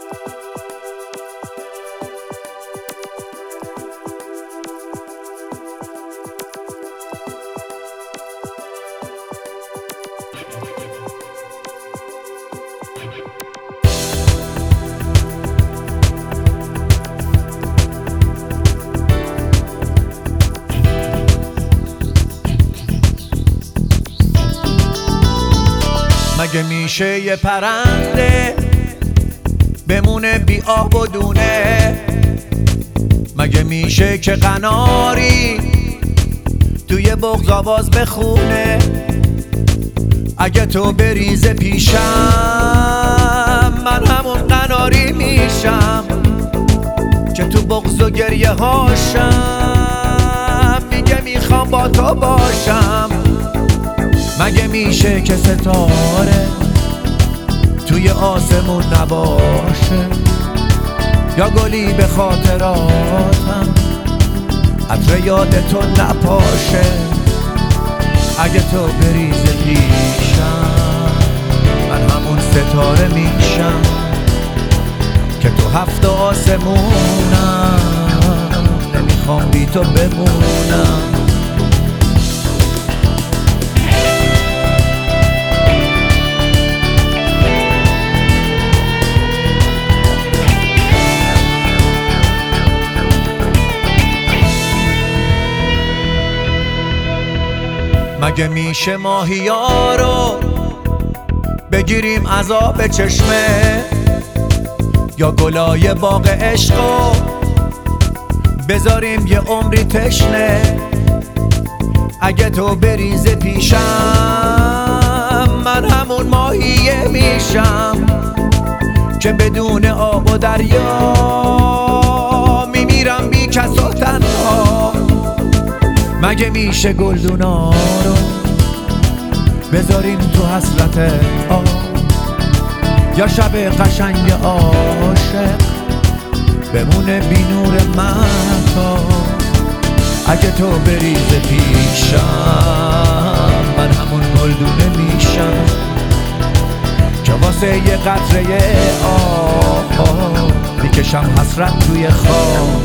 مگه میشه یه پرنده بمونه بی آب و دونه؟ مگه میشه که قناری توی بغض آواز بخونه؟ اگه تو بریزه پیشم من همون قناری میشم که تو بغض و گریه هاشم میگه میخوام با تو باشم. مگه میشه که ستاره توی آسمون نباشه یا گلی به خاطراتم عطر یاد تو نپاشه؟ اگه تو بریزه پیشم من همون ستاره میشم که تو هفت آسمونم نمیخوام بی تو بمونم. مگه میشه ماهیا رو بگیریم از آب چشمه یا گلای باغ عشقو بذاریم یه عمری تشنه؟ اگه تو بریزه پیشم من همون ماهیه میشم که بدون آب و دریا میمیرم بی کس و تنها. مگه میشه گلدونا رو بذاریم تو حسرت آب یا شب قشنگ عاشق بمونه بی نور مهتاب؟ اگه تو بریزه پیشم من همون گلدونه میشم که واسه یه قطره آب میکشم حسرت توی خواب.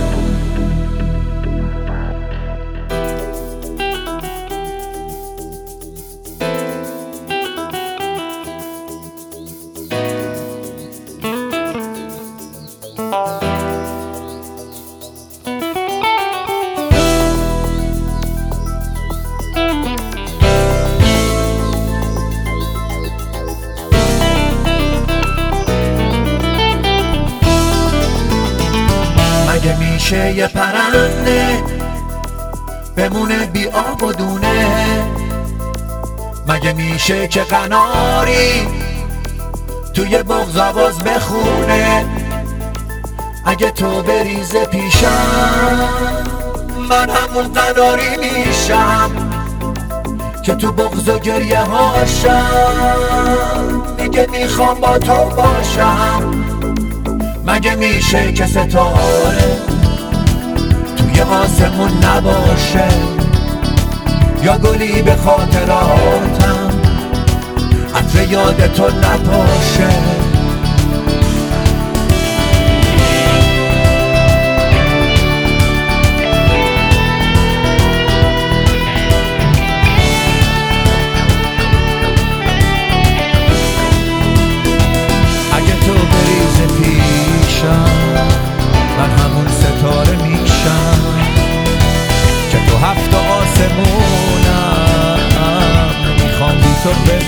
مگه میشه یه پرنده بمونه بی آب و دونه؟ مگه میشه که قناری توی بغض آواز بخونه؟ اگه تو بریزه پیشم من همون قناری میشم که تو بغض و گریه هاشم میگه میخوام با تو باشم. مگه میشه که ستاره توی آسمون نباشه یا گلی به خاطراتم عطر یاد تو نپاشه؟ من همون ستاره میشم که تو هفت آسمونم میخوام بی تو